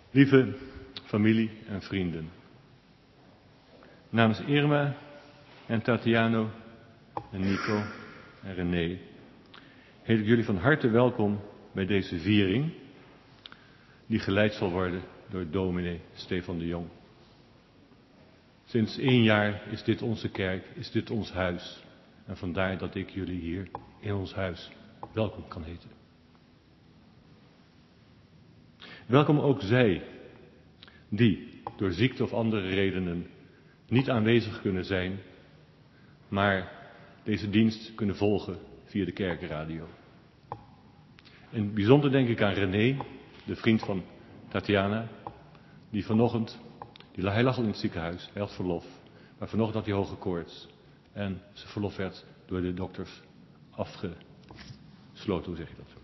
Lieve familie en vrienden, namens Irma en Tatiano en Nico en René heet ik jullie van harte welkom bij deze viering die geleid zal worden door dominee Stefan de Jong. Sinds 1 jaar is dit onze kerk, is dit ons huis en vandaar dat ik jullie hier in ons huis welkom kan heten. Welkom ook zij die door ziekte of andere redenen niet aanwezig kunnen zijn, maar deze dienst kunnen volgen via de kerkradio. In het bijzonder denk ik aan René, de vriend van Tatiana, die vanochtend, hij lag al in het ziekenhuis, hij had verlof, maar vanochtend had hij hoge koorts en zijn verlof werd door de dokters afgesloten, hoe zeg je dat?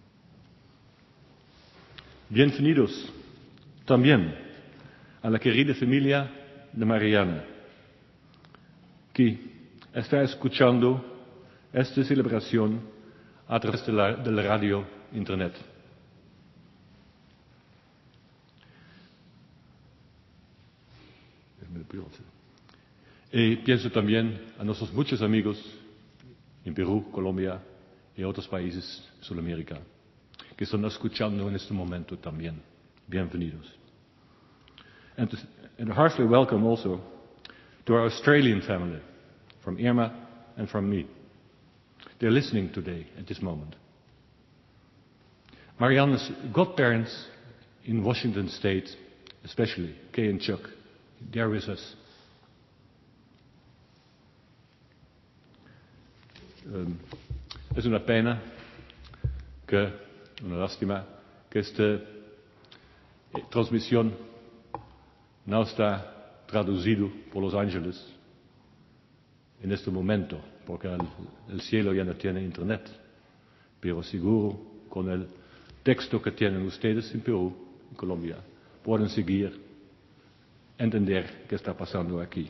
Bienvenidos también a la querida familia de Mariana, que está escuchando esta celebración a través de la radio internet. Y pienso también a nuestros muchos amigos en Perú, Colombia y otros países de Sudamérica que están escuchando en este momento también. Bienvenidos. And heartily welcome also to our Australian family, from Irma and from me. They're listening today at this moment. Marianne's godparents in Washington State, especially Kay and Chuck, they're with us. Es una pena una lástima que esta transmisión no está traducido por Los Ángeles en este momento, porque el cielo ya no tiene internet, pero seguro con el texto que tienen ustedes en Perú, en Colombia, pueden seguir, entender qué está pasando aquí.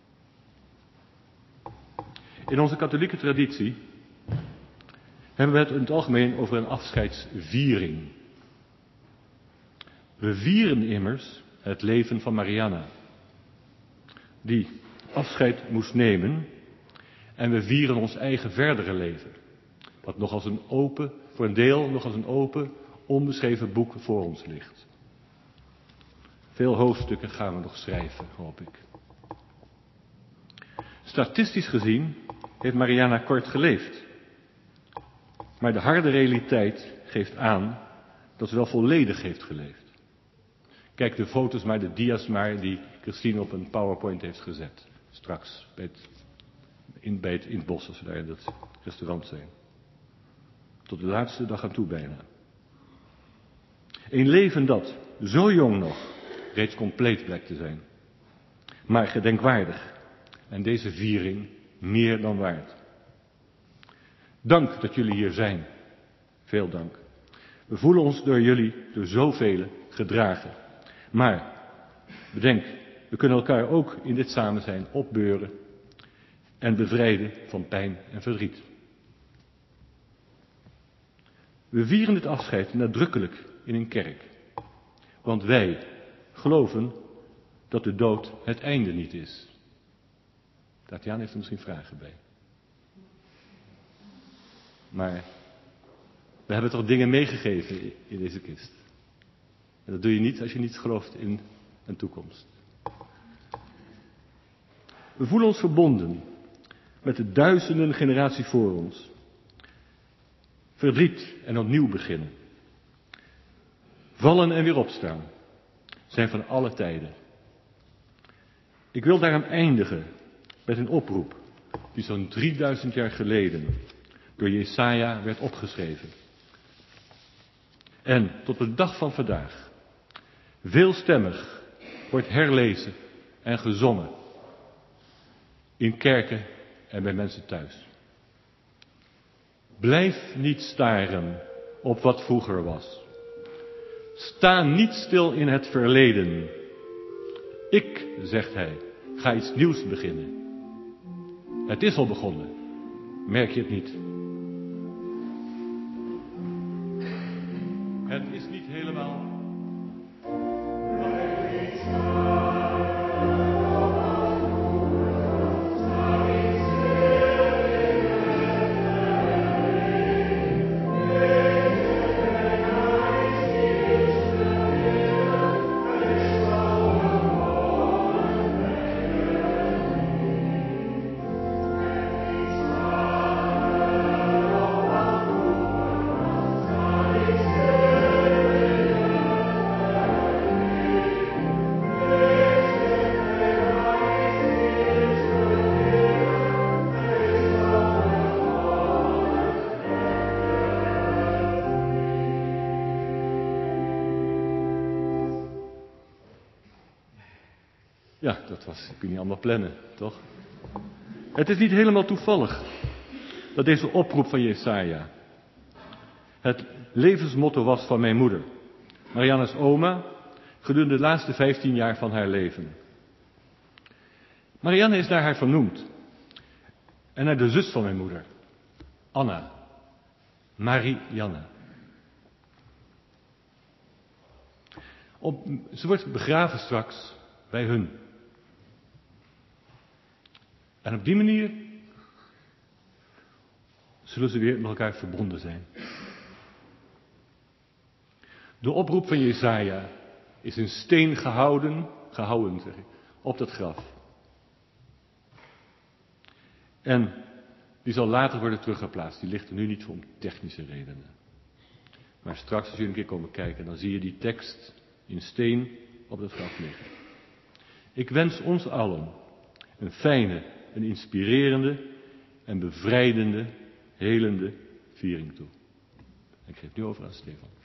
In onze katholieke traditie hebben we het in het algemeen over een afscheidsviering. We vieren immers het leven van Mariana, die afscheid moest nemen, en we vieren ons eigen verdere leven, dat nog als een open, voor een deel nog als een open, onbeschreven boek voor ons ligt. Veel hoofdstukken gaan we nog schrijven, hoop ik. Statistisch gezien heeft Mariana kort geleefd. Maar de harde realiteit geeft aan dat ze wel volledig heeft geleefd. Kijk de foto's maar, de dia's maar, die Christine op een PowerPoint heeft gezet. Straks in het bos, als we daar in het restaurant zijn. Tot de laatste dag aan toe bijna. Een leven dat, zo jong nog, reeds compleet blijkt te zijn. Maar gedenkwaardig. En deze viering meer dan waard. Dank dat jullie hier zijn. Veel dank. We voelen ons door jullie, door zoveel, gedragen. Maar, bedenk, we kunnen elkaar ook in dit samen zijn opbeuren en bevrijden van pijn en verdriet. We vieren dit afscheid nadrukkelijk in een kerk. Want wij geloven dat de dood het einde niet is. Tatiana heeft er misschien vragen bij. Maar we hebben toch dingen meegegeven in deze kist. En dat doe je niet als je niet gelooft in een toekomst. We voelen ons verbonden met de duizenden generaties voor ons. Verdriet en opnieuw beginnen. Vallen en weer opstaan zijn van alle tijden. Ik wil daarom eindigen met een oproep die zo'n 3000 jaar geleden door Jesaja werd opgeschreven. En tot de dag van vandaag veelstemmig wordt herlezen en gezongen in kerken en bij mensen thuis. Blijf niet staren op wat vroeger was. Sta niet stil in het verleden. Ik, zegt hij, ga iets nieuws beginnen. Het is al begonnen. Merk je het niet? Het is niet helemaal Ja, dat kun je niet allemaal plannen, toch? Het is niet helemaal toevallig dat deze oproep van Jesaja het levensmotto was van mijn moeder, Marianne's oma, gedurende de laatste 15 jaar van haar leven. Marianne is naar haar vernoemd. En naar de zus van mijn moeder, Anna, Marianne. Ze wordt begraven straks bij hun. En op die manier zullen ze weer met elkaar verbonden zijn. De oproep van Jesaja is in steen gehouden op dat graf. En die zal later worden teruggeplaatst. Die ligt er nu niet voor om technische redenen. Maar straks als jullie een keer komen kijken, dan zie je die tekst in steen op dat graf liggen. Ik wens ons allen een fijne, een inspirerende en bevrijdende, helende viering toe. Ik geef nu over aan Stefan.